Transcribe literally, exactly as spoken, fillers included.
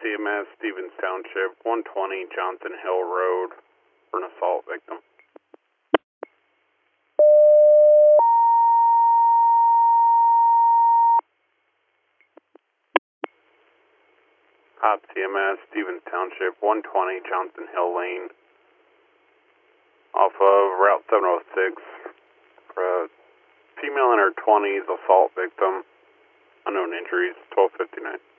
C M S, Stevens Township, one twenty Johnson Hill Road, for an assault victim. Hop C M S, Stevens Township, one twenty Johnson Hill Lane, off of Route seven oh six, for a female in her twenties, assault victim, unknown injuries, twelve fifty-nine.